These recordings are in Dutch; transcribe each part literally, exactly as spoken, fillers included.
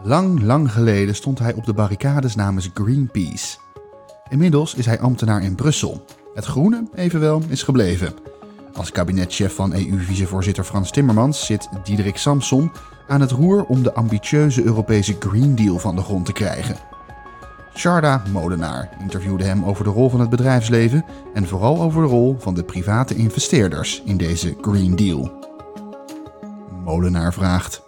Lang, lang geleden stond hij op de barricades namens Greenpeace. Inmiddels is hij ambtenaar in Brussel. Het groene, evenwel, is gebleven. Als kabinetchef van E U-vicevoorzitter Frans Timmermans zit Diederik Samson aan het roer om de ambitieuze Europese Green Deal van de grond te krijgen. Sharda Molenaar interviewde hem over de rol van het bedrijfsleven en vooral over de rol van de private investeerders in deze Green Deal. Molenaar vraagt: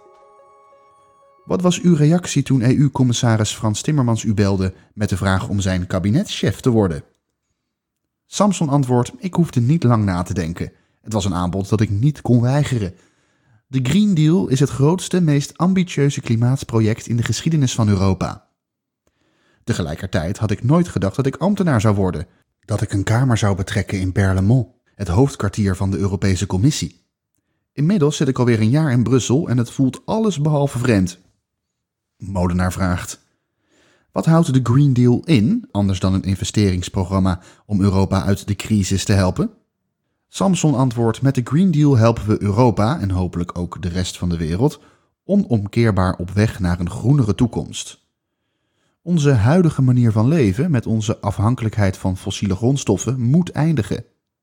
wat was uw reactie toen E U-commissaris Frans Timmermans u belde met de vraag om zijn kabinetschef te worden? Samson antwoordt: ik hoefde niet lang na te denken. Het was een aanbod dat ik niet kon weigeren. De Green Deal is het grootste, meest ambitieuze klimaatproject in de geschiedenis van Europa. Tegelijkertijd had ik nooit gedacht dat ik ambtenaar zou worden. Dat ik een kamer zou betrekken in Berlaymont, het hoofdkwartier van de Europese Commissie. Inmiddels zit ik alweer een jaar in Brussel en het voelt alles behalve vreemd. Molenaar vraagt: wat houdt de Green Deal in, anders dan een investeringsprogramma om Europa uit de crisis te helpen? Samson antwoordt: met de Green Deal helpen we Europa, en hopelijk ook de rest van de wereld, onomkeerbaar op weg naar een groenere toekomst. Onze huidige manier van leven, met onze afhankelijkheid van fossiele grondstoffen, moet eindigen.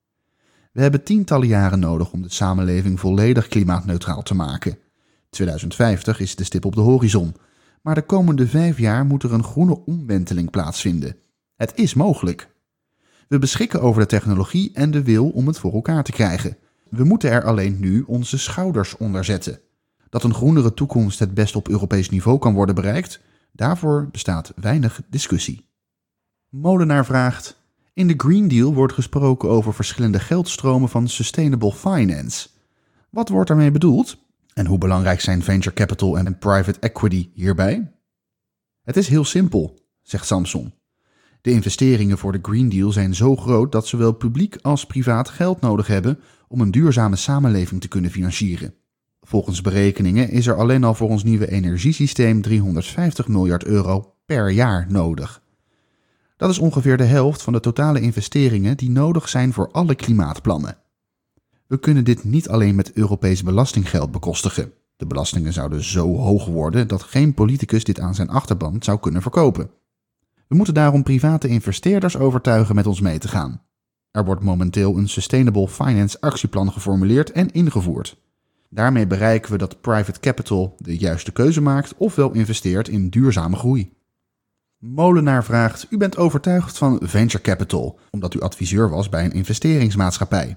We hebben tientallen jaren nodig om de samenleving volledig klimaatneutraal te maken. tweeduizend vijftig is de stip op de horizon. Maar de komende vijf jaar moet er een groene omwenteling plaatsvinden. Het is mogelijk. We beschikken over de technologie en de wil om het voor elkaar te krijgen. We moeten er alleen nu onze schouders onder zetten. Dat een groenere toekomst het best op Europees niveau kan worden bereikt, daarvoor bestaat weinig discussie. Molenaar vraagt: in de Green Deal wordt gesproken over verschillende geldstromen van sustainable finance. Wat wordt daarmee bedoeld? En hoe belangrijk zijn venture capital en private equity hierbij? Het is heel simpel, zegt Samson. De investeringen voor de Green Deal zijn zo groot dat zowel publiek als privaat geld nodig hebben om een duurzame samenleving te kunnen financieren. Volgens berekeningen is er alleen al voor ons nieuwe energiesysteem driehonderdvijftig miljard euro per jaar nodig. Dat is ongeveer de helft van de totale investeringen die nodig zijn voor alle klimaatplannen. We kunnen dit niet alleen met Europees belastinggeld bekostigen. De belastingen zouden zo hoog worden dat geen politicus dit aan zijn achterban zou kunnen verkopen. We moeten daarom private investeerders overtuigen met ons mee te gaan. Er wordt momenteel een Sustainable Finance actieplan geformuleerd en ingevoerd. Daarmee bereiken we dat private capital de juiste keuze maakt ofwel investeert in duurzame groei. Molenaar vraagt: u bent overtuigd van venture capital, omdat u adviseur was bij een investeringsmaatschappij.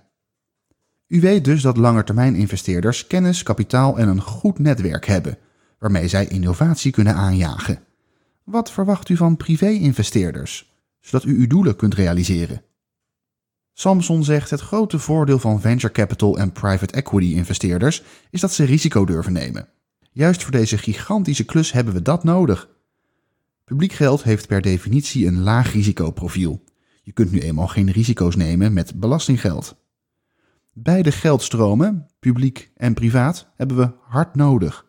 U weet dus dat langetermijninvesteerders kennis, kapitaal en een goed netwerk hebben, waarmee zij innovatie kunnen aanjagen. Wat verwacht u van privé-investeerders, zodat u uw doelen kunt realiseren? Samson zegt: het grote voordeel van venture capital en private equity investeerders is dat ze risico durven nemen. Juist voor deze gigantische klus hebben we dat nodig. Publiek geld heeft per definitie een laag risicoprofiel. Je kunt nu eenmaal geen risico's nemen met belastinggeld. Beide geldstromen, publiek en privaat, hebben we hard nodig.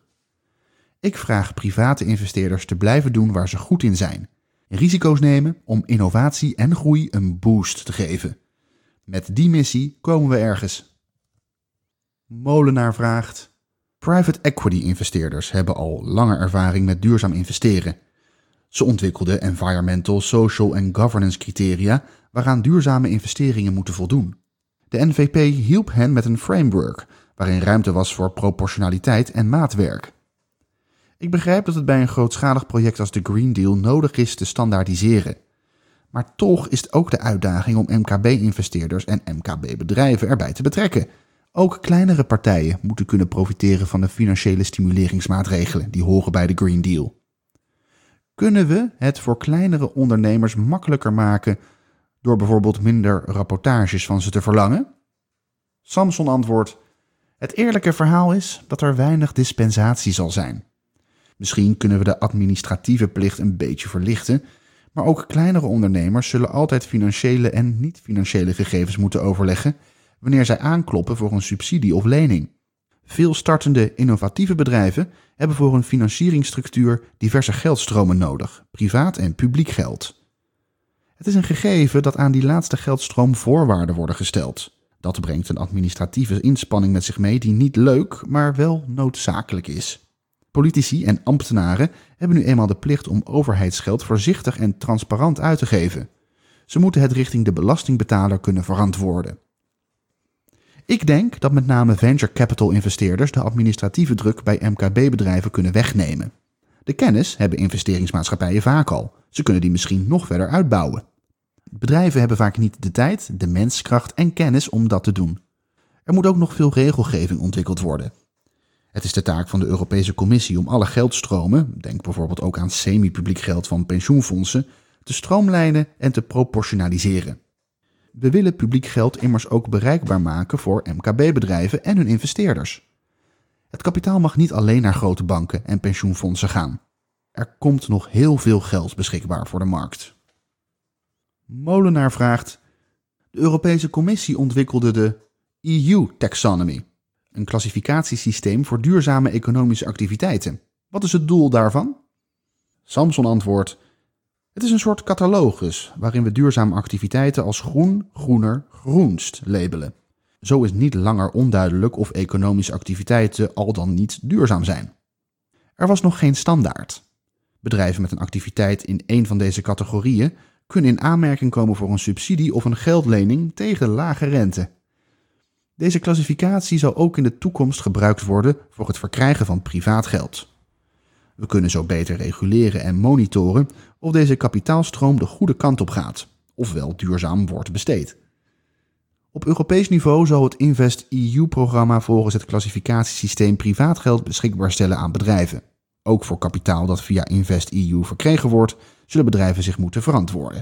Ik vraag private investeerders te blijven doen waar ze goed in zijn. Risico's nemen om innovatie en groei een boost te geven. Met die missie komen we ergens. Molenaar vraagt: private equity investeerders hebben al lange ervaring met duurzaam investeren. Ze ontwikkelden environmental, social en governance criteria waaraan duurzame investeringen moeten voldoen. De N V P hielp hen met een framework waarin ruimte was voor proportionaliteit en maatwerk. Ik begrijp dat het bij een grootschalig project als de Green Deal nodig is te standaardiseren. Maar toch is het ook de uitdaging om M K B-investeerders en M K B-bedrijven erbij te betrekken. Ook kleinere partijen moeten kunnen profiteren van de financiële stimuleringsmaatregelen die horen bij de Green Deal. Kunnen we het voor kleinere ondernemers makkelijker maken door bijvoorbeeld minder rapportages van ze te verlangen? Samson antwoordt: het eerlijke verhaal is dat er weinig dispensatie zal zijn. Misschien kunnen we de administratieve plicht een beetje verlichten, maar ook kleinere ondernemers zullen altijd financiële en niet-financiële gegevens moeten overleggen wanneer zij aankloppen voor een subsidie of lening. Veel startende innovatieve bedrijven hebben voor hun financieringsstructuur diverse geldstromen nodig, privaat en publiek geld. Het is een gegeven dat aan die laatste geldstroom voorwaarden worden gesteld. Dat brengt een administratieve inspanning met zich mee die niet leuk, maar wel noodzakelijk is. Politici en ambtenaren hebben nu eenmaal de plicht om overheidsgeld voorzichtig en transparant uit te geven. Ze moeten het richting de belastingbetaler kunnen verantwoorden. Ik denk dat met name venture capital investeerders de administratieve druk bij M K B-bedrijven kunnen wegnemen. De kennis hebben investeringsmaatschappijen vaak al. Ze kunnen die misschien nog verder uitbouwen. Bedrijven hebben vaak niet de tijd, de menskracht en kennis om dat te doen. Er moet ook nog veel regelgeving ontwikkeld worden. Het is de taak van de Europese Commissie om alle geldstromen, denk bijvoorbeeld ook aan semi-publiek geld van pensioenfondsen, te stroomlijnen en te proportionaliseren. We willen publiek geld immers ook bereikbaar maken voor M K B-bedrijven en hun investeerders. Het kapitaal mag niet alleen naar grote banken en pensioenfondsen gaan. Er komt nog heel veel geld beschikbaar voor de markt. Molenaar vraagt: de Europese Commissie ontwikkelde de E U-taxonomy, een klassificatiesysteem voor duurzame economische activiteiten. Wat is het doel daarvan? Samson antwoordt: het is een soort catalogus waarin we duurzame activiteiten als groen, groener, groenst labelen. Zo is niet langer onduidelijk of economische activiteiten al dan niet duurzaam zijn. Er was nog geen standaard. Bedrijven met een activiteit in één van deze categorieën kunnen in aanmerking komen voor een subsidie of een geldlening tegen lage rente. Deze klassificatie zal ook in de toekomst gebruikt worden voor het verkrijgen van privaat geld. We kunnen zo beter reguleren en monitoren of deze kapitaalstroom de goede kant op gaat, ofwel duurzaam wordt besteed. Op Europees niveau zal het Invest E U-programma volgens het klassificatiesysteem privaat geld beschikbaar stellen aan bedrijven. Ook voor kapitaal dat via Invest E U verkregen wordt, zullen bedrijven zich moeten verantwoorden.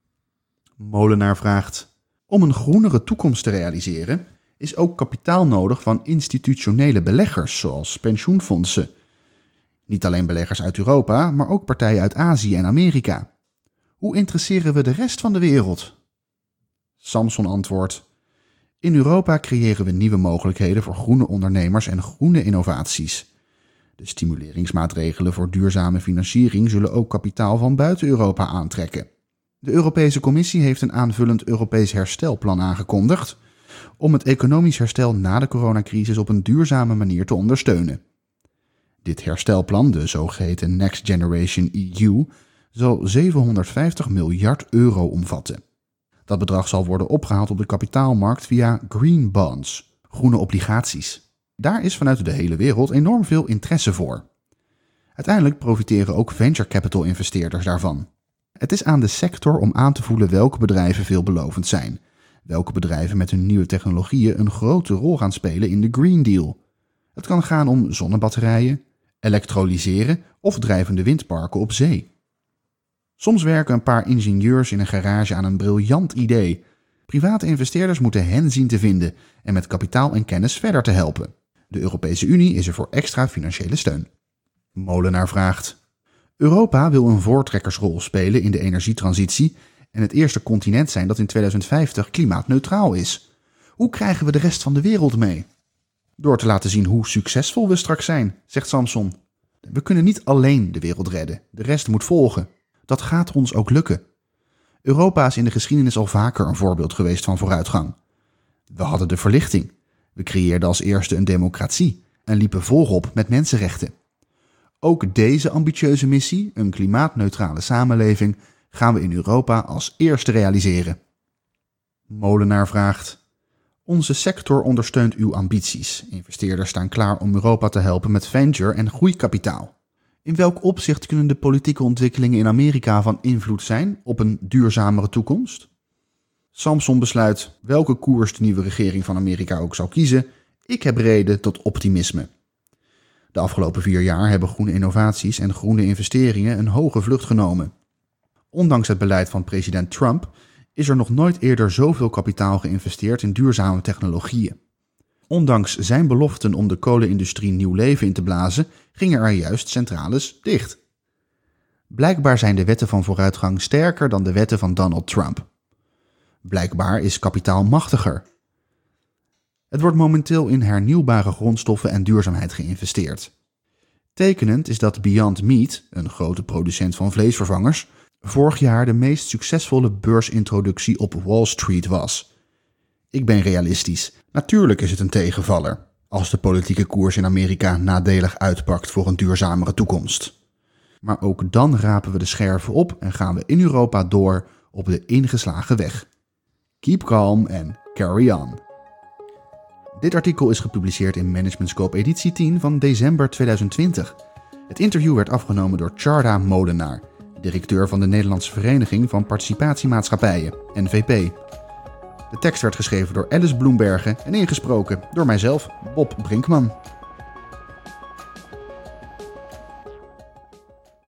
Molenaar vraagt: om een groenere toekomst te realiseren, is ook kapitaal nodig van institutionele beleggers, zoals pensioenfondsen. Niet alleen beleggers uit Europa, maar ook partijen uit Azië en Amerika. Hoe interesseren we de rest van de wereld? Samson antwoordt: in Europa creëren we nieuwe mogelijkheden voor groene ondernemers en groene innovaties. De stimuleringsmaatregelen voor duurzame financiering zullen ook kapitaal van buiten Europa aantrekken. De Europese Commissie heeft een aanvullend Europees herstelplan aangekondigd om het economisch herstel na de coronacrisis op een duurzame manier te ondersteunen. Dit herstelplan, de zogeheten Next Generation E U, zal zevenhonderdvijftig miljard euro omvatten. Dat bedrag zal worden opgehaald op de kapitaalmarkt via green bonds, groene obligaties. Daar is vanuit de hele wereld enorm veel interesse voor. Uiteindelijk profiteren ook venture capital investeerders daarvan. Het is aan de sector om aan te voelen welke bedrijven veelbelovend zijn, welke bedrijven met hun nieuwe technologieën een grote rol gaan spelen in de Green Deal. Het kan gaan om zonnebatterijen, elektrolyseren of drijvende windparken op zee. Soms werken een paar ingenieurs in een garage aan een briljant idee. Private investeerders moeten hen zien te vinden en met kapitaal en kennis verder te helpen. De Europese Unie is er voor extra financiële steun. Molenaar vraagt: Europa wil een voortrekkersrol spelen in de energietransitie en het eerste continent zijn dat in tweeduizend vijftig klimaatneutraal is. Hoe krijgen we de rest van de wereld mee? Door te laten zien hoe succesvol we straks zijn, zegt Samson. We kunnen niet alleen de wereld redden, de rest moet volgen. Dat gaat ons ook lukken. Europa is in de geschiedenis al vaker een voorbeeld geweest van vooruitgang. We hadden de verlichting. We creëerden als eerste een democratie en liepen voorop met mensenrechten. Ook deze ambitieuze missie, een klimaatneutrale samenleving, gaan we in Europa als eerste realiseren. Molenaar vraagt: onze sector ondersteunt uw ambities. Investeerders staan klaar om Europa te helpen met venture en groeikapitaal. In welk opzicht kunnen de politieke ontwikkelingen in Amerika van invloed zijn op een duurzamere toekomst? Samson besluit welke koers de nieuwe regering van Amerika ook zal kiezen. Ik heb reden tot optimisme. De afgelopen vier jaar hebben groene innovaties en groene investeringen een hoge vlucht genomen. Ondanks het beleid van president Trump is er nog nooit eerder zoveel kapitaal geïnvesteerd in duurzame technologieën. Ondanks zijn beloften om de kolenindustrie nieuw leven in te blazen, gingen er juist centrales dicht. Blijkbaar zijn de wetten van vooruitgang sterker dan de wetten van Donald Trump. Blijkbaar is kapitaal machtiger. Het wordt momenteel in hernieuwbare grondstoffen en duurzaamheid geïnvesteerd. Tekenend is dat Beyond Meat, een grote producent van vleesvervangers, vorig jaar de meest succesvolle beursintroductie op Wall Street was. Ik ben realistisch. Natuurlijk is het een tegenvaller. als de politieke koers in Amerika nadelig uitpakt voor een duurzamere toekomst. Maar ook dan rapen we de scherven op en gaan we in Europa door op de ingeslagen weg. Keep calm and carry on. Dit artikel is gepubliceerd in Management Scope editie tien van december tweeduizend twintig. Het interview werd afgenomen door Tjarda Molenaar, directeur van de Nederlandse Vereniging van Participatiemaatschappijen, N V P. De tekst werd geschreven door Alice Bloembergen en ingesproken door mijzelf, Bob Brinkman.